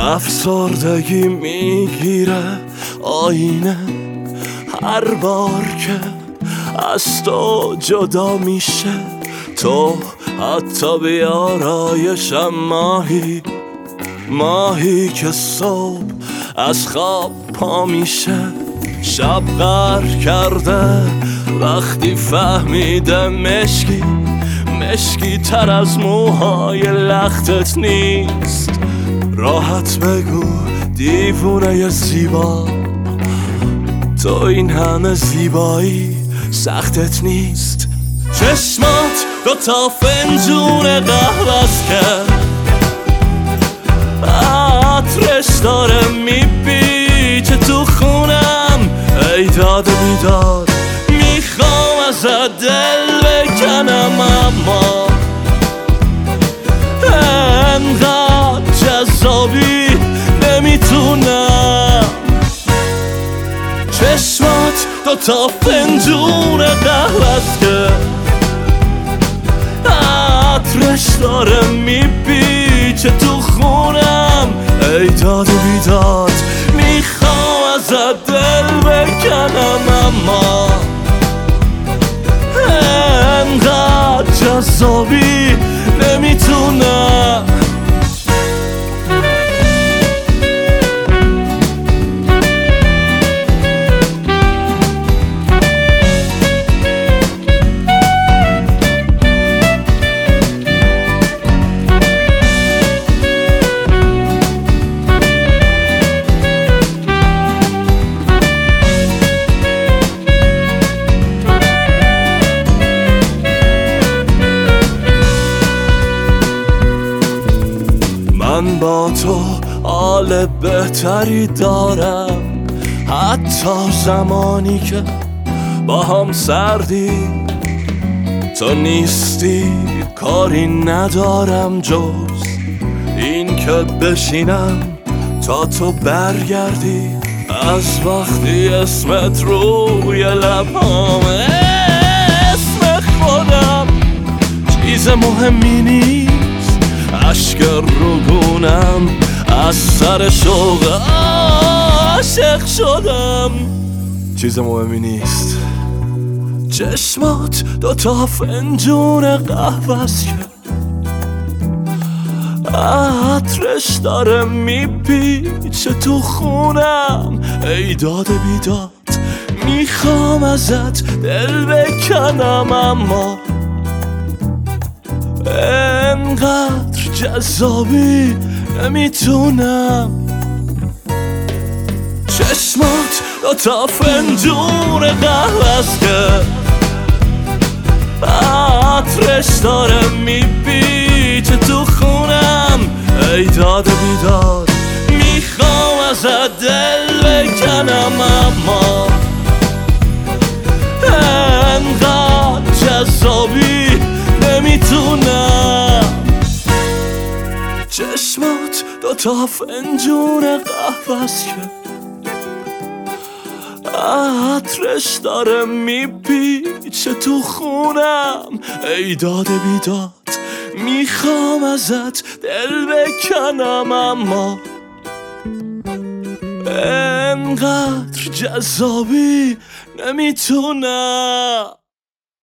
افسردگی میگیره آینه هر بار که از تو جدا میشه. تو حتی بیارایشم ماهی که صبح از خواب پا میشه. شب غر کرده وقتی فهمیده مشکی تر از موهای لختت نیست. راحت بگو دیوونه زیبا، تو این همه زیبایی سختت نیست. چشمات دوتا فنجون قهوه‌ست که عطرش داره میپیچه تو خونم. ای داد و بیداد میخوام ازت دل بکنم، اما انقدر جذابی نمیتونم. چشمات دوتا فنجون قهوه‌ست که عطرش داره میپیچه تو خونم. ای داد و بیداد میخوام ازت دل بکنم، اما انقدر جذابی نمیتونم. من با تو حال بهتری دارم، حتی زمانی که با هم سردی. تو نیستی کاری ندارم جز این که بشینم تا تو برگردی. از وقتی اسمت روی لبام، اسم خودم چیز مهمی نیست. اشک روگونم از سر شوق عاشق شدم، چیز مهمی نیست. چشمات دوتا فنجون قهوه‌ست که عطرش داره میپیچه تو خونم. ای داد بیداد میخوام ازت دل بکنم، اما انقدر جذابی نمیتونم. چشمات دوتا فنجون قهوه‌ست که عطرش داره میپیچه تو خونم. ای داد و بیداد میخوام ازت دل بکنم، اما انقدر جذابی نمیتونم. چشمات دوتا فنجون قهوه‌ست که عطرش داره میپیچه تو خونم. ای داد بیداد میخوام ازت دل بکنم، اما انقدر جذابی نمیتونم.